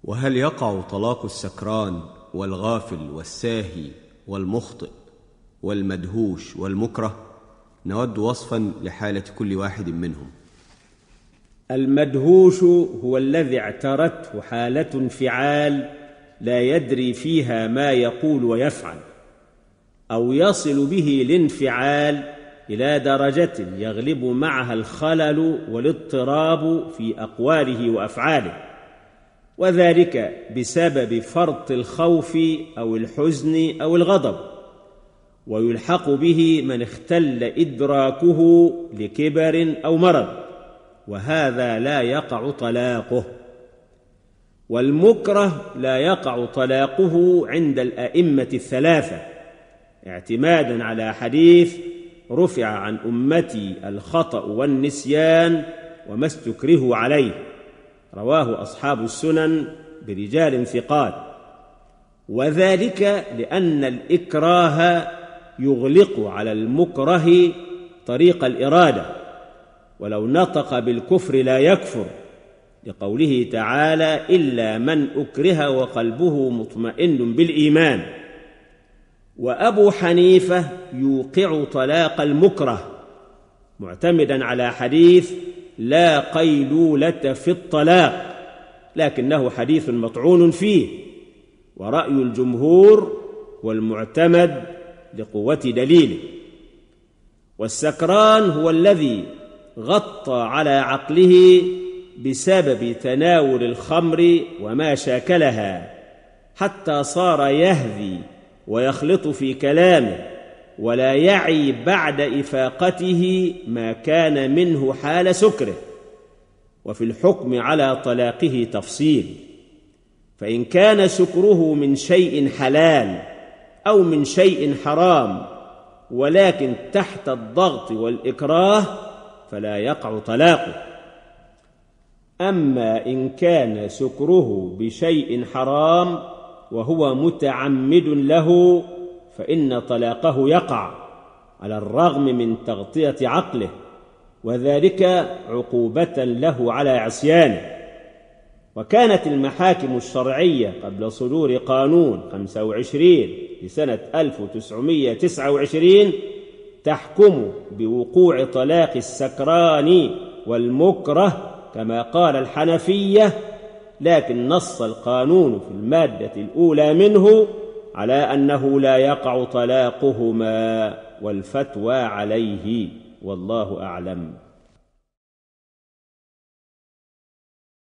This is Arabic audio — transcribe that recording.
وهل يقع طلاق السكران والغافل والساهي والمخطئ والمدهوش والمكره؟ نود وصفا لحالة كل واحد منهم. المدهوش هو الذي اعترته حالة انفعال لا يدري فيها ما يقول ويفعل، أو يصل به الانفعال إلى درجة يغلب معها الخلل والاضطراب في أقواله وأفعاله، وذلك بسبب فرط الخوف أو الحزن أو الغضب، ويلحق به من اختل إدراكه لكبر أو مرض، وهذا لا يقع طلاقه. والمكره لا يقع طلاقه عند الأئمة الثلاثة، اعتمادا على حديث رفع عن أمتي الخطأ والنسيان وما استكرهوا عليه، رواه أصحاب السنن برجال ثقات، وذلك لأن الإكراه يغلق على المكره طريق الإرادة، ولو نطق بالكفر لا يكفر، لقوله تعالى: إلا من أكره وقلبه مطمئن بالإيمان. وأبو حنيفة يوقع طلاق المكره معتمدا على حديث لا قيلولة في الطلاق، لكنه حديث مطعون فيه، ورأي الجمهور والمعتمد لقوة دليله. والسكران هو الذي غطى على عقله بسبب تناول الخمر وما شاكلها، حتى صار يهذي ويخلط في كلامه، ولا يعي بعد إفاقته ما كان منه حال سكره. وفي الحكم على طلاقه تفصيل، فإن كان سكره من شيء حلال أو من شيء حرام ولكن تحت الضغط والإكراه فلا يقع طلاقه. أما إن كان سكره بشيء حرام وهو متعمد له فإن طلاقه يقع على الرغم من تغطية عقله، وذلك عقوبة له على عصيانه. وكانت المحاكم الشرعية قبل صدور قانون 25 لسنة 1929 تحكم بوقوع طلاق السكران والمكره كما قال الحنفية، لكن نص القانون في المادة الأولى منه على أنه لا يقع طلاقهما، والفتوى عليه، والله أعلم.